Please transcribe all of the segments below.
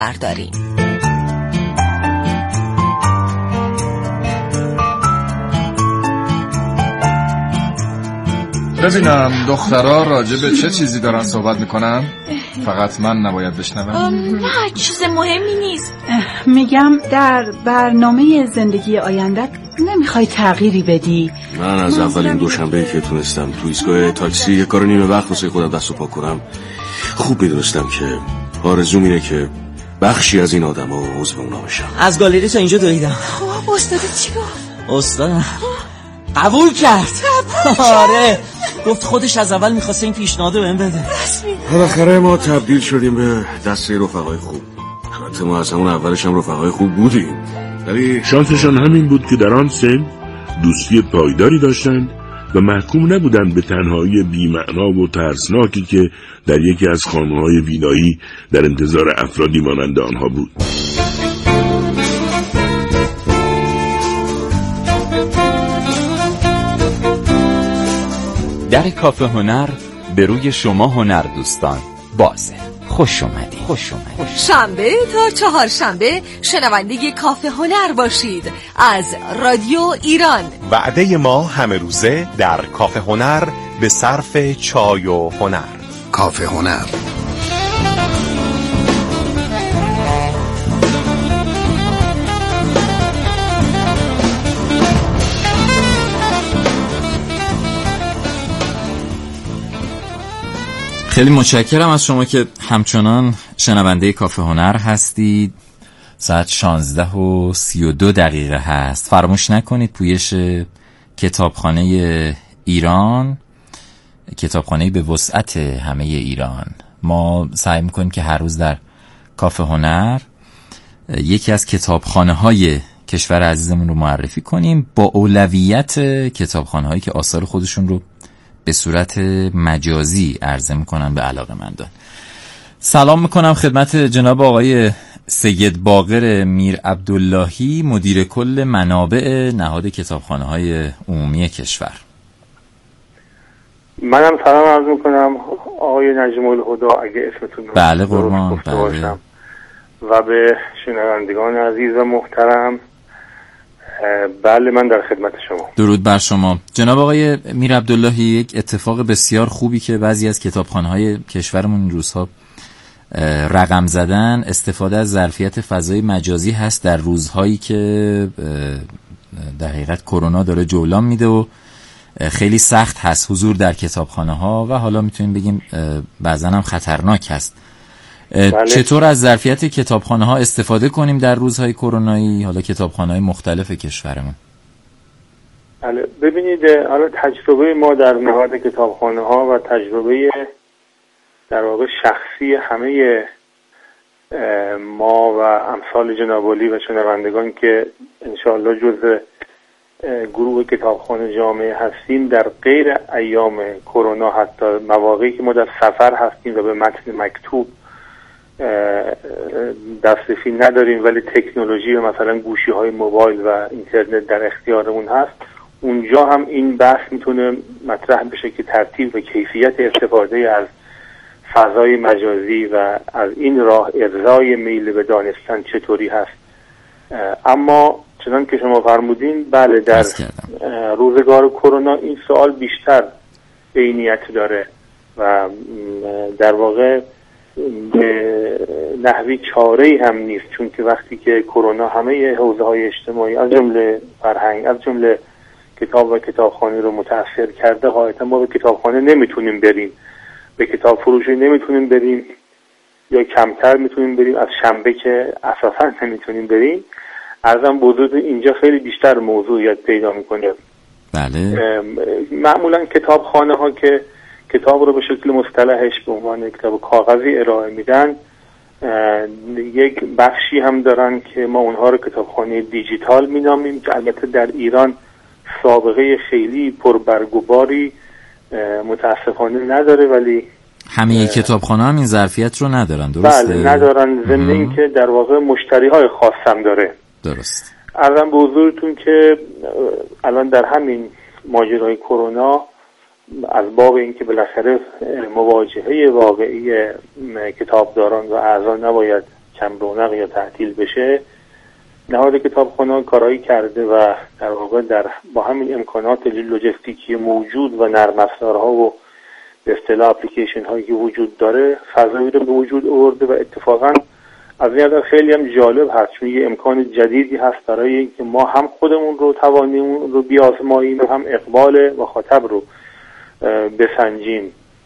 برداریم. ببینم دخترها راجع به چه چیزی دارن صحبت میکنن؟ فقط من نباید بشنوم؟ نه چیز مهمی نیست. میگم در برنامه زندگی آیندت نمیخوای تغییری بدی؟ من از اولین دوشنبه که تونستم تو ایستگاه تاکسی یه کار نیمه وقت واسه خودم دست و پا کنم خوب میدونستم که آرزوم اینه که بخشی از این آدم‌ها عضو اونا بشم. از گالری تا اینجا دویدم. خب استاد چی گفت؟ استاد قبول کرد. آره گفت خودش از اول میخواسته این پیشنهادو بهم بده. بالاخره ما تبدیل شدیم به دسته رفقای خوب. البته ما از همون اولش هم رفقای خوب بودیم، ولی شانسشان همین بود که در آن سن دوستی پایداری داشتند و محکوم نبودند به تنهایی بی‌معنا و ترسناکی که در یکی از خانه‌های ویلایی در انتظار افرادی مانند آنها بود. در کافه هنر به روی شما هنر دوستان بازه. خوش اومدید. شنبه تا چهارشنبه شنونده کافه هنر باشید از رادیو ایران. وعده ما همه روزه در کافه هنر به صرف چای و هنر. کافه هنر. خیلی متشکرم از شما که همچنان شنونده کافه هنر هستید. ساعت 16:32 هست. فراموش نکنید پویش کتابخانه ایران، کتابخانه‌ای به وسعت همه ایران. ما سعی میکنیم که هر روز در کافه هنر یکی از کتابخانه‌های کشور عزیزمون رو معرفی کنیم، با اولویت کتابخانه‌هایی که آثار خودشون رو به صورت مجازی عرضه میکنن به علاقه‌مندان. سلام میکنم خدمت جناب آقای سید باقر میر عبداللهی، مدیر کل منابع نهاد کتابخانه‌های عمومی کشور. منم سلام عرض میکنم آقای نجم الهدی، اگه اسمتون رو بله قربان بله. و به شنوندگان عزیز و محترم، بله من در خدمت شما. درود بر شما جناب آقای میر عبداللهی. یک اتفاق بسیار خوبی که بعضی از کتابخانه‌های کشورمون این روزها رقم زدن، استفاده از ظرفیت فضای مجازی هست در روزهایی که در حقیقت کرونا داره جولان میده و خیلی سخت هست حضور در کتابخانه‌ها و حالا میتونیم بگیم بعضا هم خطرناک هست. بله. چطور از ظرفیت کتابخانه‌ها استفاده کنیم در روزهای کرونایی، حالا کتابخانه‌های مختلف کشورمون؟ بله ببینید، حالا تجربه ما در نهاد کتابخانه‌ها و تجربه در واقع شخصی همه ما و امثال جناب علی و شنوندگان که انشاءالله جزء گروه کتابخانه جامعه هستیم، در غیر ایام کرونا، حتی مواقعی که ما در سفر هستیم و به متن مکتوب دسترسی نداریم ولی تکنولوژی و مثلا گوشی‌های موبایل و اینترنت در اختیارمون هست، اونجا هم این بحث میتونه مطرح بشه که ترتیب و کیفیت استفاده از فضای مجازی و از این راه ارضای میل به دانستن چطوری هست. اما چنان که شما فرمودین، بله در روزگار کرونا این سوال بیشتر عینیت داره و در واقع به نحوی چاره‌ای هم نیست، چون که وقتی که کرونا همه حوزه‌های اجتماعی از جمله فرهنگ، از جمله کتاب و کتابخانه رو متأثر کرده، حقیقتا ما به کتابخانه نمیتونیم بریم، به کتاب فروشی نمیتونیم بریم یا کمتر میتونیم بریم، از شنبه که اساسا نمیتونیم بریم. ارزم بزرگ اینجا خیلی بیشتر موضوعیت پیدا میکنه. بله. معمولا کتابخانه ها که کتاب رو به شکل مصطلحش به عنوان کتاب کاغذی ارائه میدن، یک بخشی هم دارن که ما اونها رو کتابخانه دیجیتال مینامیم که البته در ایران سابقه خیلی پربرگوباری متاسفانه نداره، ولی همه کتابخانه هم این ظرفیت رو ندارن. درسته؟ بله ندارن، ضمن این که در واقع مشتری های خاص هم داره. درست. عرضم به حضورتون که الان در همین ماجرای کرونا، از باب اینکه بالاخره مواجهه واقعی کتابداران و اعضا نباید کم رونق یا تعطیل بشه، نهاد کتابخانه کارایی کرده و در واقع با همین امکانات لوجستیکی موجود و نرم افزارها و به اصطلاح اپلیکیشن هایی که وجود داره فضایی رو به وجود آورده و اتفاقا از این نظر خیلی هم جالب هست، چون یه امکان جدیدی هست برای اینکه ما هم خودمون رو توانیم رو بیازماییم و هم اقبال مخاطب رو بسنجیم.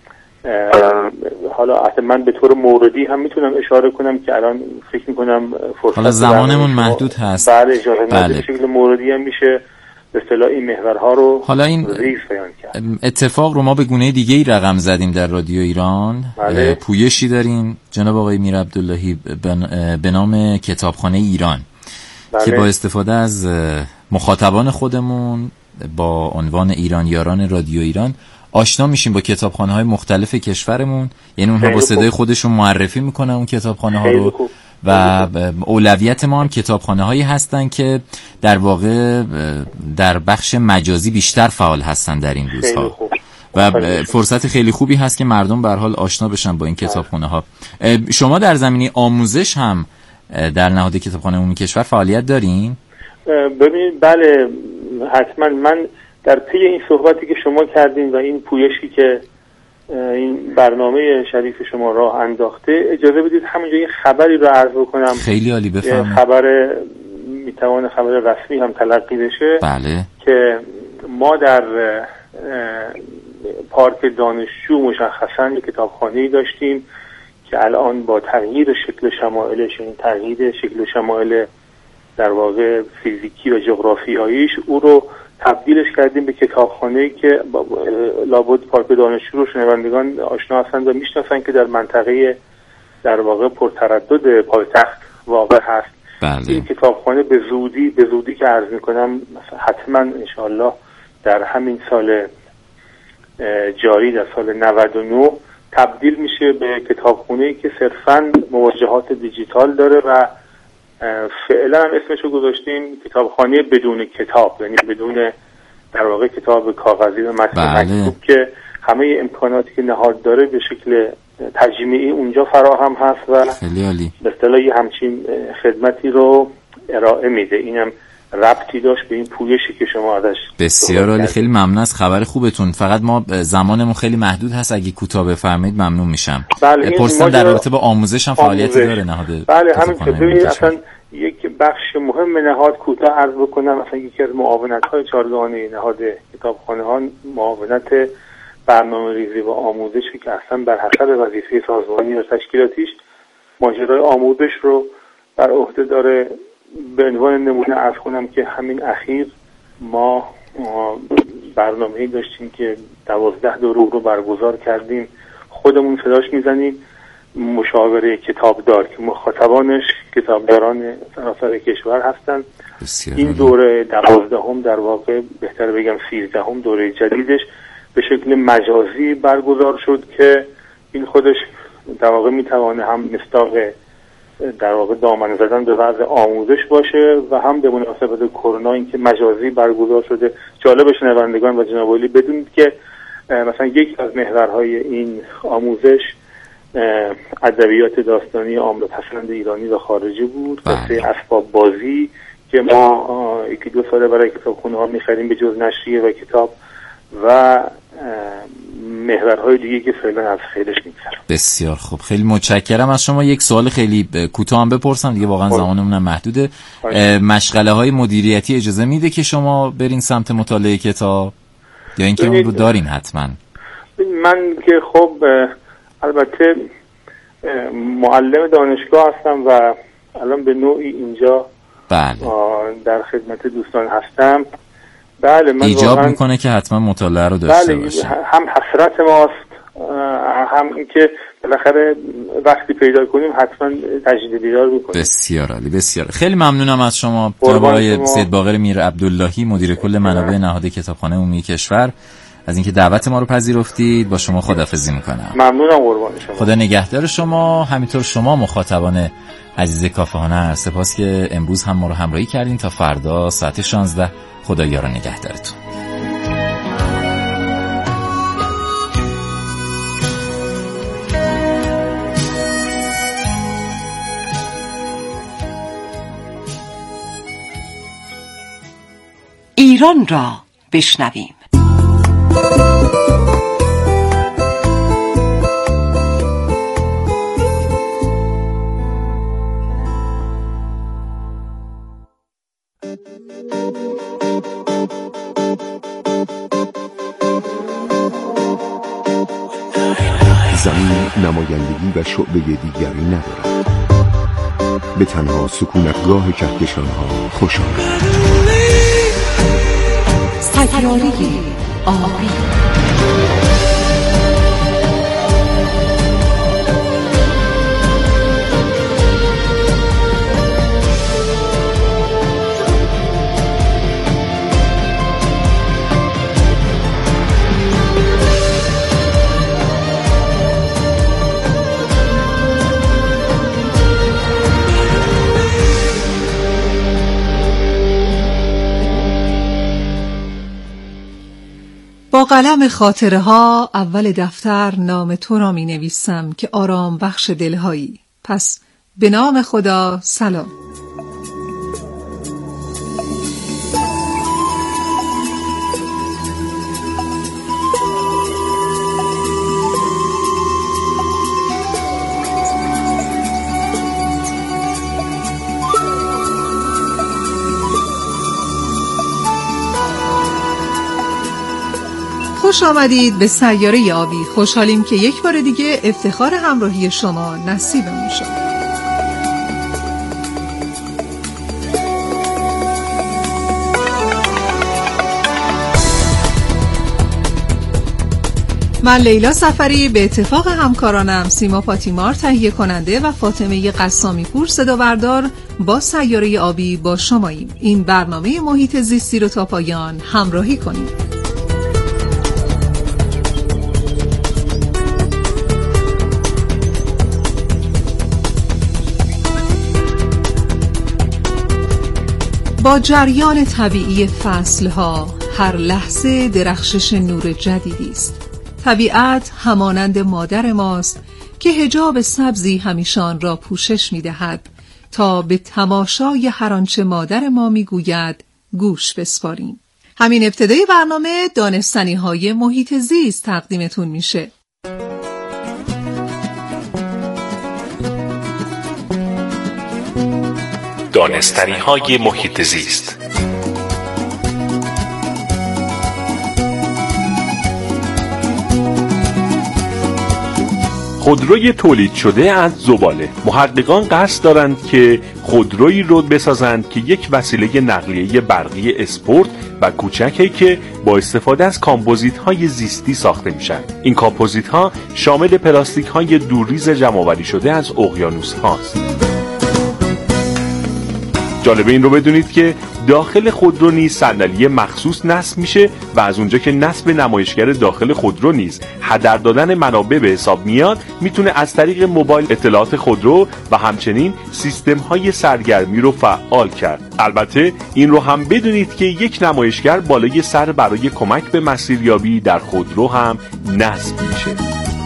حالا من به طور موردی هم میتونم اشاره کنم که الان فکر میکنم فرصت حالا زمانمون محدود هست. بله اجازه به شکل موردی هم میشه به اصطلاح این محورها رو حالا این بیان کرد. اتفاق رو ما به گونه دیگه ای رقم زدیم در رادیو ایران. بله. پویشی داریم جناب آقای میر عبداللهی به نام کتابخانه ایران. بله. که با استفاده از مخاطبان خودمون با عنوان ایرانیاران رادیو ایران آشنا میشیم با کتابخانه‌های مختلف کشورمون، یعنی اونها با صدای خودشون معرفی میکنن اون کتابخانه‌ها رو و اولویت ما هم کتابخانه‌هایی هستن که در واقع در بخش مجازی بیشتر فعال هستن در این روزها و فرصت خیلی خوبی هست که مردم به هر حال آشنا بشن با این کتابخانه‌ها. شما در زمینه آموزش هم در نهاد کتابخانه عمومی کشور فعالیت دارین؟ ببینید بله حتما. من در پی این صحبتی که شما کردین و این پویشی که این برنامه شریف شما راه انداخته، اجازه بدید همینجا یه خبری رو عرض بکنم. خیلی عالی، بفرمایید. خبر میتوانه خبر رسمی هم تلقی بشه. بله. که ما در پارک دانشجو مشخصا یک کتابخانه‌ای داشتیم که الان با تغییر شکل شمائلش، یعنی تغییر شکل شمائل در واقع فیزیکی و جغرافیاییش، او رو تبدیلش کردیم به کتابخانه‌ای که لابد پارک دانشجو رو شنوندگان آشنا هستند و میشناسن که در منطقه در واقع پرتردد پایتخت واقع هست. بله. این کتابخانه به زودی که عرض میکنم حتما انشاءالله در همین سال جاری، در سال 99 تبدیل میشه به کتابخانه‌ای که صرفاً مواجهات دیجیتال داره و فعلا هم اسمشو گذاشتیم کتابخانه بدون کتاب، یعنی بدون در واقع کتاب کاغذی و متن مکتوب، که همه امکاناتی که نهاد داره به شکل تجمیعی اونجا فراهم هست و به اصطلاح همچین خدمتی رو ارائه میده. اینم ربطی داشت به این پویشی که شما ازش. بسیار عالی، خیلی ممنون از خبر خوبتون. فقط ما زمانمون خیلی محدود هست، اگه کوتاه بفرمایید ممنون میشم. بله، پرسیدم در رابطه با آموزش هم فعالیتی داره نهاد؟ بله همینطور. ببینید اصلا یک بخش مهم نهاد کوتاه عرض بکنم، مثلا یکی از معاونت‌های چهارگانه نهاد کتابخانه‌ها معاونت برنامه‌ریزی و آموزشی که اصلا بر حسب وظیفه سازمانی و تشکیلاتیش ماجرای آموزش رو بر عهده داره. به عنوان نمونه عرض کنم که همین اخیر ما برنامه‌ای داشتیم که 12 دوره رو برگزار کردیم، خودمون صداش میزنیم مشاوره کتابدار که مخاطبانش کتابداران سراسر کشور هستن. این دوره 12 در واقع بهتر بگم 13 دوره جدیدش به شکل مجازی برگزار شد که این خودش در واقع میتوانه هم مصداق در واقع دامن زدن به وضع آموزش باشه و هم به مناسبت کرونا این که مجازی برگزار شده. جالب شنوندگان و جناب عالی بدونید که مثلا یک از محورهای این آموزش ادبیات داستانی عامه پسند ایرانی و خارجی بود. قصه اسباب بازی که ما یکی دو ساله برای کتابخونه ها می‌خریم به جز نشریه و کتاب و محورهای دیگه که فعلا از خیرش می‌گذرم. بسیار خوب، خیلی متشکرم از شما. یک سوال خیلی کوتاه هم بپرسم دیگه، واقعا زمانمون هم محدوده. مشغله‌های مدیریتی اجازه میده که شما برین سمت مطالعه کتاب یا اینکه اون رو دارین حتما؟ من که خب البته معلم دانشگاه هستم و الان به نوعی اینجا بله در خدمت دوستان هستم. بله من ایجاب میکنه که حتما مطالعه رو داشته باشه. هم حسرت ماست، هم اینکه بالاخره وقتی پیدا کنیم حتما تجدید دیدار میکنیم. بسیار عالی، بسیار. خیلی ممنونم از شما جناب آقای سید باقر میر عبداللهی، مدیر کل منابع نهاد کتابخانه عمومی کشور، از اینکه دعوت ما رو پذیرفتید. با شما خداحافظی میکنم. ممنونم، قربان شما. خدا نگهدار شما. همینطور شما مخاطبان عزیز کافه هنر، سپاس که امروز هم ما رو همراهی کردین. تا فردا ساعت 16 خدا یار و نگهدارتون. ایران را بشنویم. زمین نمایندگی و شعبه دیگری ندارد. به تنها سکونتگاه کهکشان‌ها خوش آمد. سیاره آبی. با قلم خاطره ها اول دفتر نام تو را می نویسم که آرام بخش دلهایی. پس به نام خدا سلام. خوش آمدید به سیاره آبی. خوشحالیم که یک بار دیگه افتخار همراهی شما نصیبمون شد. من لیلا سفری به اتفاق همکارانم سیما پاتیمار تهیه کننده و فاطمه قسامی پور صدا بردار با سیاره آبی با شماییم. این برنامه محیط زیستی رو تا پایان همراهی کنید. با جریان طبیعی فصلها هر لحظه درخشش نور جدیدی است. طبیعت همانند مادر ماست که حجاب سبزی همیشه آن را پوشش می‌دهد تا به تماشای هر آنچه مادر ما می‌گوید گوش بسپاریم. همین ابتدای برنامه دانستنی‌های محیط زیست تقدیمتون میشه. دانستنی‌های محیط زیست. خودروی تولید شده از زباله. محققان قصد دارند که خودرویی رو بسازند که یک وسیله نقلیه برقی اسپورت و کوچکی که با استفاده از کامپوزیت‌های زیستی ساخته میشن. این کامپوزیت‌ها شامل پلاستیک‌های دورریز جمع‌آوری شده از اقیانوس‌هاست. جالبه این رو بدونید که داخل خودرو نیز صندلی مخصوص نصب میشه و از اونجا که نصب نمایشگر داخل خودرو نیز هدر دادن منابع به حساب میاد، میتونه از طریق موبایل اطلاعات خودرو و همچنین سیستم‌های سرگرمی رو فعال کرد. البته این رو هم بدونید که یک نمایشگر بالای سر برای کمک به مسیریابی در خودرو هم نصب میشه.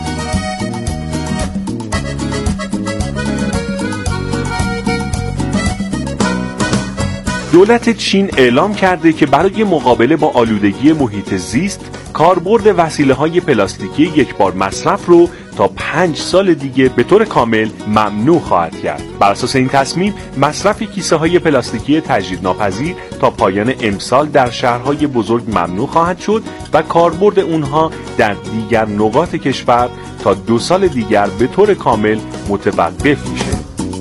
دولت چین اعلام کرده که برای مقابله با آلودگی محیط زیست کاربرد وسیله‌های پلاستیکی یکبار مصرف رو تا 5 سال دیگه به طور کامل ممنوع خواهد کرد. بر اساس این تصمیم مصرف کیسه‌های پلاستیکی تجدیدناپذیر تا پایان امسال در شهرهای بزرگ ممنوع خواهد شد و کاربرد اونها در دیگر نقاط کشور تا 2 سال دیگر به طور کامل متوقف میشه.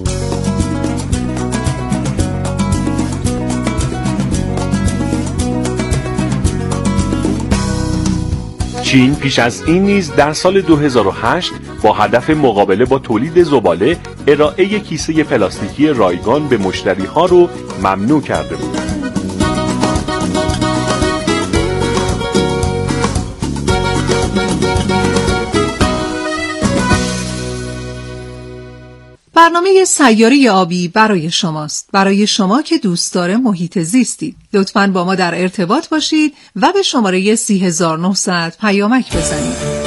چین پیش از این نیز در سال 2008 با هدف مقابله با تولید زباله ارائه کیسه پلاستیکی رایگان به مشتری‌ها رو ممنوع کرده بود. برنامه سیاره آبی برای شماست، برای شما که دوستدار محیط زیستید. لطفاً با ما در ارتباط باشید و به شماره 3900 پیامک بزنید.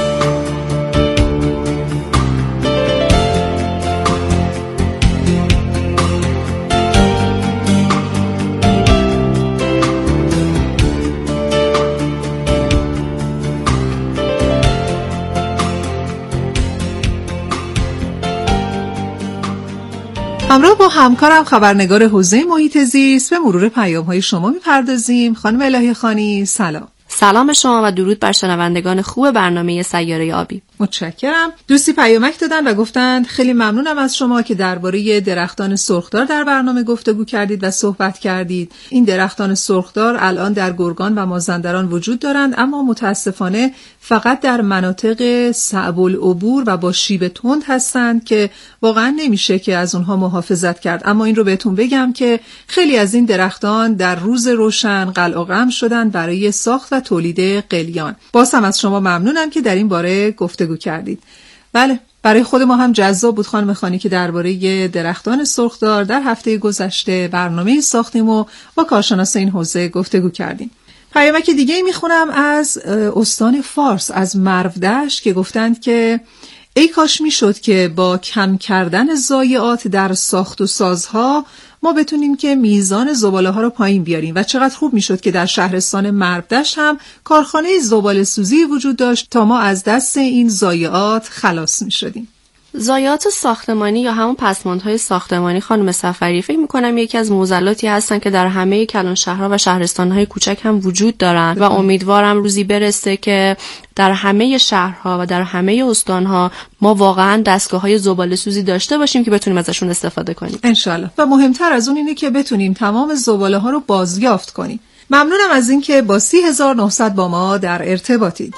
همراه با همکارم خبرنگار حوزه محیط زیست به مرور پیام‌های شما می‌پردازیم. خانم الهی خانی سلام. سلام شما و درود بر شنوندگان خوب برنامه سیاره آبی. متشکرم. دوستی پیامک دادن و گفتند خیلی ممنونم از شما که درباره درختان سرخدار در برنامه گفتگو کردید و صحبت کردید. این درختان سرخدار الان در گرگان و مازندران وجود دارند، اما متاسفانه فقط در مناطق صعب العبور و با شیب تند هستند که واقعا نمیشه که از اونها محافظت کرد. اما این رو بهتون بگم که خیلی از این درختان در روز روشن قلع‌قم شدن برای ساخت و تولید قلیان. باز هم از شما ممنونم که در این باره گفتگو کردید. بله، برای خود ما هم جذاب بود خانم خانی که درباره درختان سرخدار در هفته گذشته برنامه ساختیم و با کارشناس این حوزه گفتگو کردیم. پیامک دیگه میخونم از استان فارس، از مرودشت، که گفتند که ای کاش میشد که با کم کردن ضایعات در ساخت و سازها ما بتونیم که میزان زباله ها رو پایین بیاریم و چقدر خوب میشد که در شهرستان مرودشت هم کارخانه زباله سوزی وجود داشت تا ما از دست این ضایعات خلاص میشدیم. ضایعات ساختمانی یا همون پسماندهای ساختمانی خانم صفری فکر می‌کنم یکی از معضلاتی هستن که در همه کلان شهرها و شهرستان‌های کوچک هم وجود دارن و امیدوارم روزی برسه که در همه شهرها و در همه استان‌ها ما واقعاً دستگاه‌های زباله‌سوزی داشته باشیم که بتونیم ازشون استفاده کنیم ان شاءالله. و مهمتر از اون اینه که بتونیم تمام زباله‌ها رو بازیافت کنیم. ممنونم از اینکه با 30900 با ما در ارتباطید.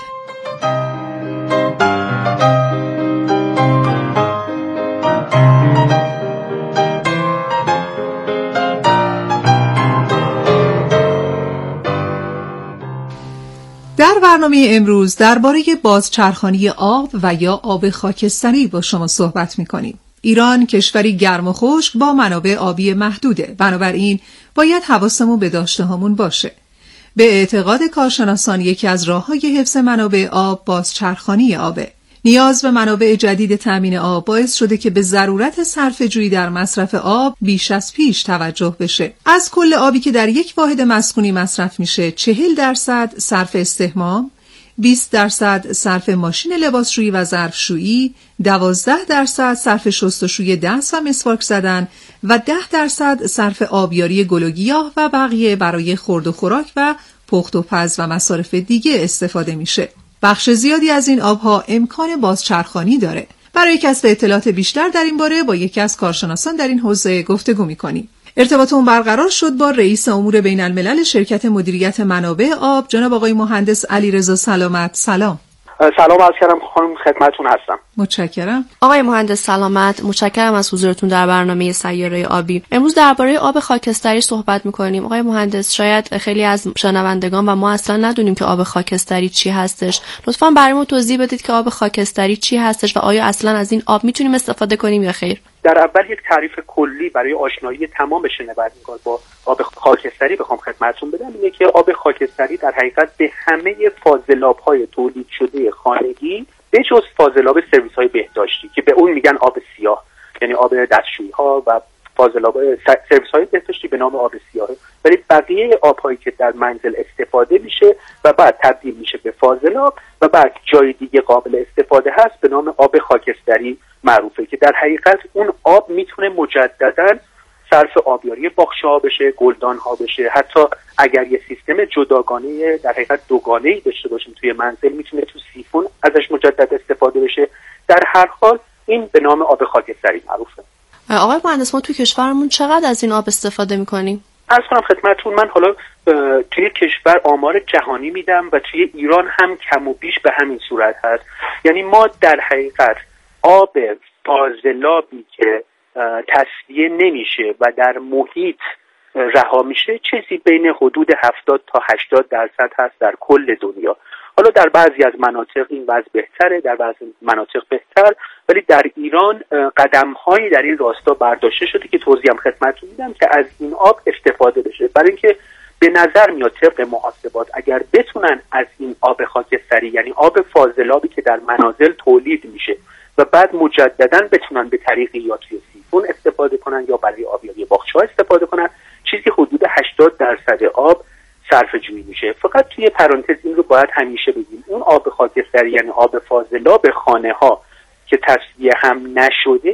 در برنامه امروز درباره بازچرخانی آب و یا آب خاکستری با شما صحبت می‌کنیم. ایران کشوری گرم و خشک با منابع آبی محدوده، بنابراین باید حواسمون به داشته‌هامون باشه. به اعتقاد کارشناسان یکی از راه‌های حفظ منابع آب بازچرخانی آبه. نیاز به منابع جدید تامین آب باعث شده که به ضرورت صرفه‌جویی در مصرف آب بیش از پیش توجه بشه. از کل آبی که در یک واحد مسکونی مصرف میشه 40% صرف استحمام، 20% صرف ماشین لباسشویی و ظرفشویی، 12% صرف شستشوی دست و مسواک زدن و 10% صرف آبیاری گل و گیاه و بقیه برای خورد و خوراک و پخت و پز و مصارف دیگه استفاده میشه. بخش زیادی از این آبها امکان بازچرخانی داره. برای کسب اطلاعات بیشتر در این باره با یکی از کارشناسان در این حوزه گفتگو می‌کنیم. ارتباطمون برقرار شد با رئیس امور بین الملل شرکت مدیریت منابع آب، جناب آقای مهندس علیرضا سلامت. سلام. سلام عرض کردم خانم، خدمتتون هستم. متشکرم. آقای مهندس سلامت، متشکرم از حضورتون در برنامه سیاره آبی. امروز درباره آب خاکستری صحبت می‌کنیم. آقای مهندس، شاید خیلی از شنوندگان و ما اصلا ندونیم که آب خاکستری چی هستش. لطفاً برامون توضیح بدید که آب خاکستری چی هستش و آیا اصلا از این آب میتونیم استفاده کنیم یا خیر؟ در اول یک تعریف کلی برای آشنایی تمام شنوندگان با آب خاکستری بخوام خدمتتون بدم اینه که آب خاکستری در حقیقت به همه فاضلاب‌های تولید شده خانگی به جز فاضلاب سرویس‌های بهداشتی که به اون میگن آب سیاه، یعنی آب دستشویی‌ها و فاضلاب سرویس‌های بهداشتی به نام آب سیاه، ولی بقیه آب‌هایی که در منزل استفاده میشه و بعد تبدیل میشه به فاضلاب و بعد جای دیگه قابل استفاده هست به نام آب خاکستری معروفه که در حقیقت اون آب میتونه مجدداً صرف آبیاری باغچه‌ها بشه، گلدان‌ها بشه، حتی اگر یه سیستم جداگانه در حقیقت دوگانه‌ای داشته باشیم توی منزل میتونه تو سیفون ازش مجدد استفاده بشه. در هر حال این به نام آب خاکستری معروفه. آقای مهندس، ما توی کشورمون چقدر از این آب استفاده می‌کنیم؟ عرض کنم خدمتتون، من حالا توی کشور آمار جهانی میدم و توی ایران هم کم و بیش به همین صورت هست. یعنی ما در حقیقت آب فاضلابی که تصفیه نمیشه و در محیط رها میشه چیزی بین حدود 70 تا 80% هست در کل دنیا. حالا در بعضی از مناطق این وضع بهتره، در بعضی مناطق بهتر، ولی در ایران قدم‌هایی در این راستا برداشته شده که توضیح هم خدمتتون میدم که از این آب استفاده بشه. برای اینکه به نظر میاد طبق محاسبات اگر بتونن از این آب خاکستری، یعنی آب فاضلابی که در منازل تولید میشه و بعد مجدداً بتونن به طریق یا توی سیفون استفاده کنن یا برای آبیاری باغچه‌ها استفاده کنن، چیزی حدود 80% آب صرفه جویی میشه. فقط توی پرانتز این رو باید همیشه بگیم، اون آب خاکستری یعنی آب فاضلاب خانه ها که تصفیه هم نشده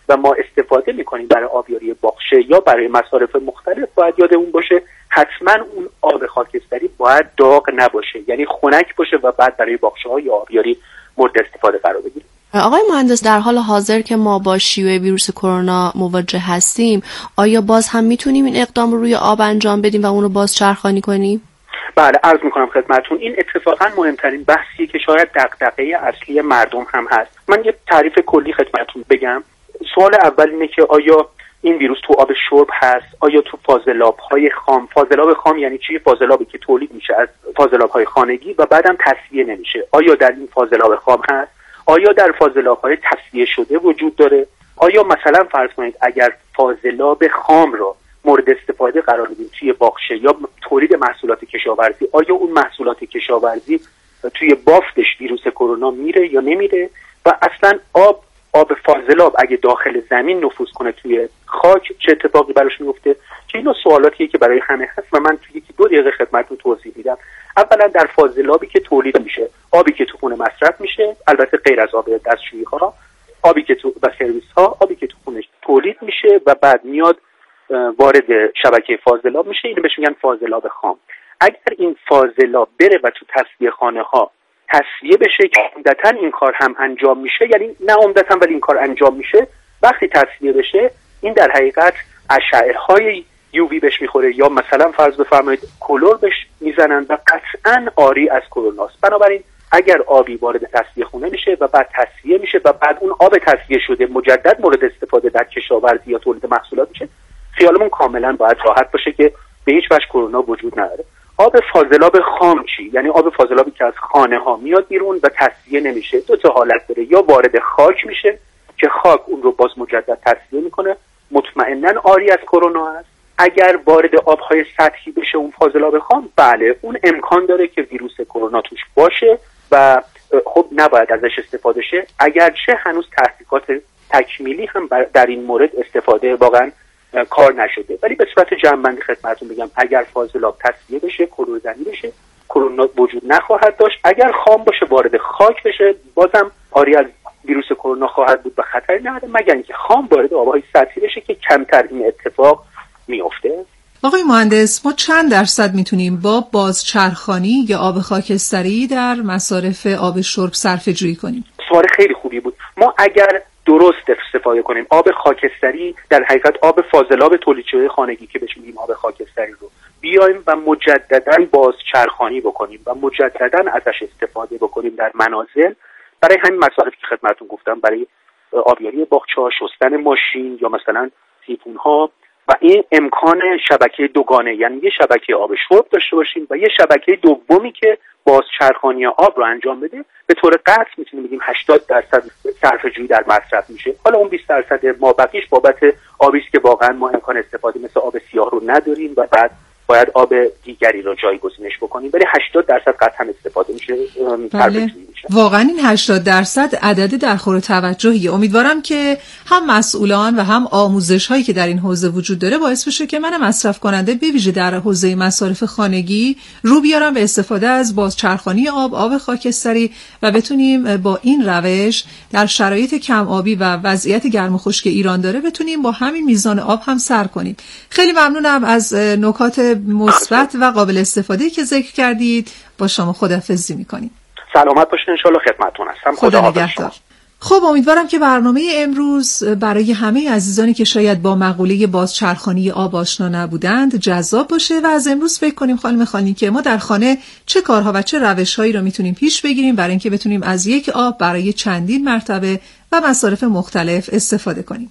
و ما استفاده میکنیم برای آبیاری باغچه یا برای مصارف مختلف، باید یادمون باشه حتما اون آب خاکستری باید داغ نباشه، یعنی خنک باشه و بعد برای باغچه‌ها یا آبیاری مورد استفاده قرار بگیره. آقای مهندس، در حال حاضر که ما با شیوع ویروس کرونا مواجه هستیم، آیا باز هم میتونیم این اقدام رو روی آب انجام بدیم و اون رو باز چرخانی کنیم؟ بله، عرض میکنم خدمتتون این اتفاقا مهمترین بحثیه که شاید دغدغه اصلی مردم هم هست. من یه تعریف کلی خدمتتون بگم. سوال اول اینه که آیا این ویروس تو آب شرب هست؟ آیا تو فاضلاب‌های خام؟ فاضلاب خام یعنی چی؟ فاضلابی که تولید میشه از فاضلاب‌های خانگی و بعدم تصفیه نمیشه. آیا در این فاضلاب خام هست؟ آیا در فاضلاب‌های تصفیه شده وجود داره؟ آیا مثلا فرض کنید اگر فاضلاب خام رو مورد استفاده قرار بدیم توی باغچه یا تولید محصولات کشاورزی، آیا اون محصولات کشاورزی توی بافتش ویروس کرونا میره یا نمیره؟ و اصلا آب فاضلاب اگه داخل زمین نفوذ کنه توی خاک چه اتفاقی براش میفته؟ که اینا سوالاتیه که برای همه هست و من توی 1-2 دقیقه خدمتتون توضیح میدم. اولا در فاضلابی که تولید میشه، آبی که تو خونه مصرف میشه، البته غیر از آب دستشویی ها، آبی که تو سرویس ها، آبی که تو خونه تولید میشه و بعد میاد وارد شبکه فاضلاب میشه، اینو بهش میگن فاضلاب خام. اگر این فاضلاب بره و تو تصفیه خانه ها تصفیه بشه که عمدتاً این کار هم انجام میشه، یعنی نه عمدتاً ولی این کار انجام میشه، وقتی تصفیه بشه این در حقیقت اشعه‌های یووی بهش میخوره یا مثلا فرض بفرمایید کلور بهش میزنن و قطعاً عاری از کروناست. بنابراین اگر آبی وارد تصفیه خونه میشه و بعد تصفیه میشه و بعد اون آب تصفیه شده مجدد مورد استفاده در کشاورزی یا تولید محصولات میشه، خیالمون کاملا باید راحت باشه که به هیچ وجه کرونا وجود نداره. آب فاضلاب خام چی؟ یعنی آب فاضلابی که از خانه ها میاد بیرون و تصفیه نمیشه. 2 تا حالت داره، یا وارد خاک میشه که خاک اون رو باز مجدد تصفیه میکنه، مطمئنا عاری از کرونا است. اگر وارد آبهای سطحی بشه اون فاضلاب خام، بله اون امکان داره که ویروس کرونا توش باشه و خب نباید ازش استفاده شه، اگرچه هنوز تحقیقات تکمیلی هم در این مورد استفاده واقعا کار نشده. ولی به صورت جمع‌بندی خدمتتون بگم اگر فاضلاب تصفیه بشه، کلورزنی بشه، کرونا وجود نخواهد داشت. اگر خام باشه وارد خاک بشه، بازم عاری از ویروس کرونا خواهد بود و خطری نداره، مگر اینکه خام وارد آبهای سطحی بشه که کمتر این اتفاق میفته. آقای مهندس، ما چند درصد میتونیم با بازچرخانی یا آب خاکستری در مصارف آب شرب صرفه جویی کنیم؟ سوال خیلی خوبی بود. ما اگر درست استفاده کنیم آب خاکستری، در حقیقت آب فاضلاب تولید شده خانگی که بهش میگیم آب خاکستری رو بیایم و مجددا بازچرخانی بکنیم و مجددا ازش استفاده بکنیم در منازل برای همین مصارفی که خدمتتون گفتم، برای آبیاری باغچه‌ها، شستن ماشین یا مثلا سیفون‌ها، و این امکان شبکه دوگانه، یعنی یه شبکه آب شرب داشته باشیم و یه شبکه دومی که بازچرخانی آب رو انجام بده. به طور قطع میتونیم بگیم 80% صرفه‌جویی در مصرف میشه. حالا اون 20% مابقیش بابت آبی است که واقعا ما امکان استفاده مثل آب سیاه رو نداریم و بعد باید آب دیگری رو جایگزینش بکنیم، ولی 80% قطعا استفاده میشه. بله. واقعا این 80% عدد در خور توجهیه. امیدوارم که هم مسئولان و هم آموزش هایی که در این حوزه وجود داره باعث بشه که من مصرف کننده به ویژه در حوزه مصارف خانگی رو بیارم به استفاده از بازچرخانی آب خاکستری و بتونیم با این روش در شرایط کم آبی و وضعیت گرم و خشک ایران داره بتونیم با همین میزان آب هم سر کنیم. خیلی ممنونم از نکات مثبت و قابل استفاده که ذکر کردید. با شما خداحافظی می‌کنیم. سلامت باشین، ان شاءالله خدمتتون هستم. خدا نگهدار. خب امیدوارم که برنامه امروز برای همه عزیزانی که شاید با مقوله بازچرخانی آب آشنا نبودند جذاب باشه و از امروز فکر کنیم خانم خانی که ما در خانه چه کارها و چه روش‌هایی رو میتونیم پیش بگیریم برای اینکه بتونیم از یک آب برای چندین مرتبه و مصارف مختلف استفاده کنیم.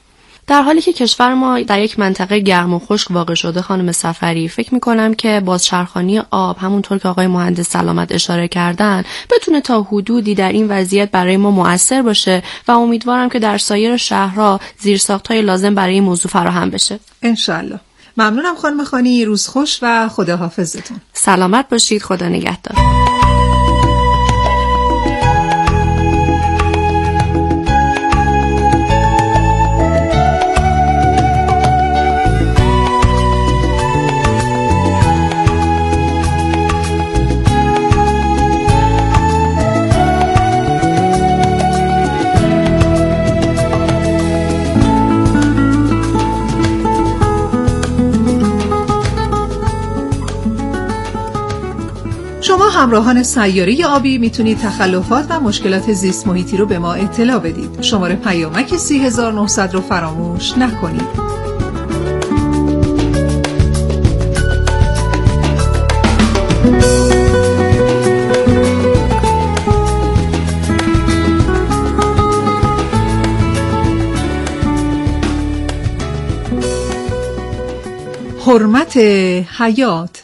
در حالی که کشور ما در یک منطقه گرم و خشک واقع شده خانم سفری، فکر می‌کنم که بازچرخانی آب همونطور که آقای مهندس سلامت اشاره کردن بتونه تا حدودی در این وضعیت برای ما مؤثر باشه و امیدوارم که در سایر شهرها زیرساخت‌های لازم برای این موضوع فراهم بشه. انشالله. ممنونم خانم خانی، روز خوش و خداحافظتون. سلامت باشید، خدا نگهدار. همراهان سیاره آبی میتونید تخلفات و مشکلات زیست محیطی رو به ما اطلاع بدید. شماره پیامک 30900 رو فراموش نکنید. حرمت حیات.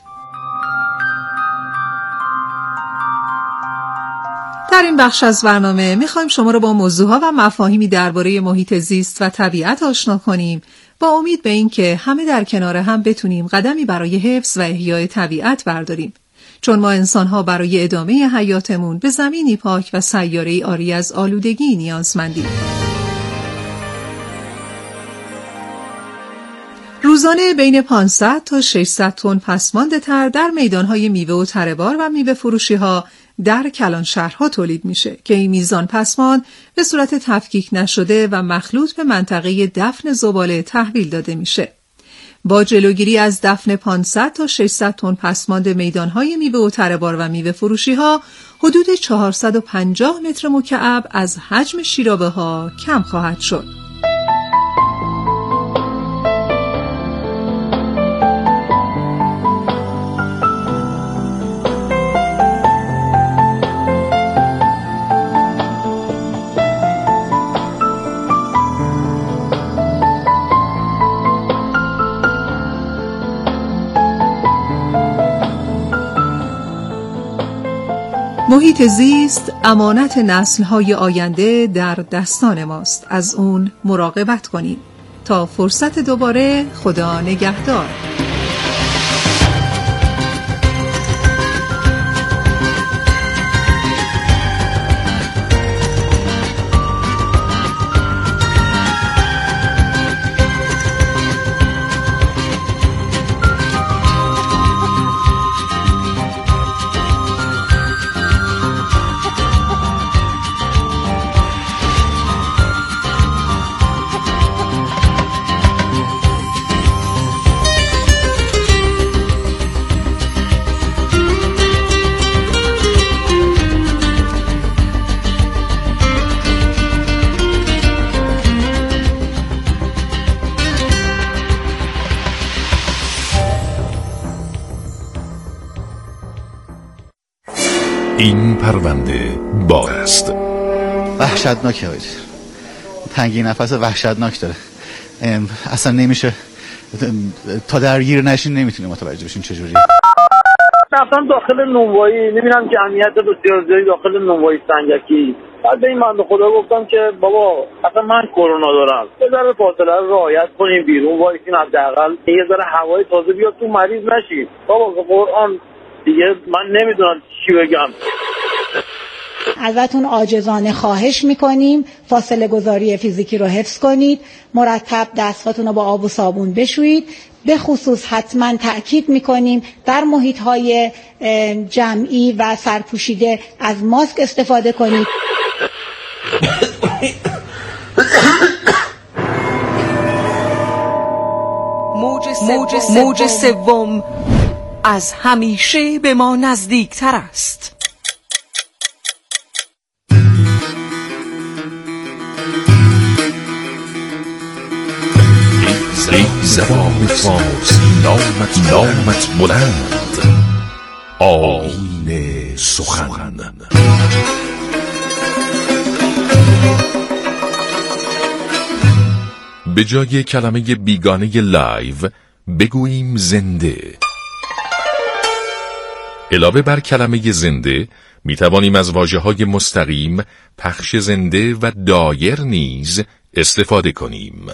در این بخش از برنامه میخوایم شما رو با موضوعها و مفاهیمی درباره محیط زیست و طبیعت آشنا کنیم با امید به این که همه در کنار هم بتونیم قدمی برای حفظ و احیای طبیعت برداریم، چون ما انسان‌ها برای ادامه حیاتمون به زمینی پاک و سیاره‌ای عاری از آلودگی نیازمندیم. روزانه بین 500 تا 600 تن پسماند تر در میدان‌های میوه و تره‌بار و میوه فروشی‌ها در کلان شهرها تولید میشه که این میزان پسماند به صورت تفکیک نشده و مخلوط به منطقه دفن زباله تحویل داده میشه. با جلوگیری از دفن 500 تا 600 تن پسماند میدان‌های میوه و تره‌بار و میوه فروشی‌ها، حدود 450 متر مکعب از حجم شیرابه‌ها کم خواهد شد. محیط زیست امانت نسل‌های آینده در دستان ماست. از اون مراقبت کنیم. تا فرصت دوباره، خدا نگهدار. این پرونده بار است. وحشتناکه آقای تنگی نفس وحشتناک داره. اصلا نمیشه تا درگیر نشین نمیتونیم متوجه بشین چجوری. رفتم داخل نونوایی، میبینم که امنیت بسیار زیادی داخل نونوایی سنگکی. بعد به این بنده خدا گفتم که بابا اصلا من کرونا دارم، یه ذره فاصله رو رعایت کنیم، بیرون وایسین، حداقل یه ذره هوای تازه بیاد تو، مریض نشید. بابا قرآن دیگه من نمیدونم چی بگم. ازتون عاجزانه خواهش میکنیم فاصله گذاری فیزیکی رو حفظ کنید، مرتب دستاتون رو با آب و صابون بشویید، به خصوص حتما تأکید میکنیم در محیط‌های جمعی و سرپوشیده از ماسک استفاده کنید. موج سوم از همیشه به ما نزدیکتر است. ای زبان فارسی نامت بلند، آیین سخن. به جای کلمه بیگانه لایو بگوییم زنده. علاوه بر کلمه زنده می توانیم از واژه‌های مستقیم، پخش زنده و دایر نیز استفاده کنیم.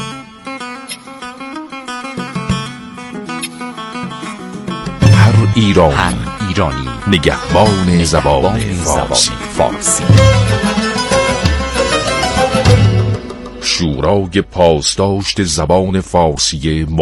هر ایرانی نگهبان زبان فارسی. شورای پاسداشت زبان فارسی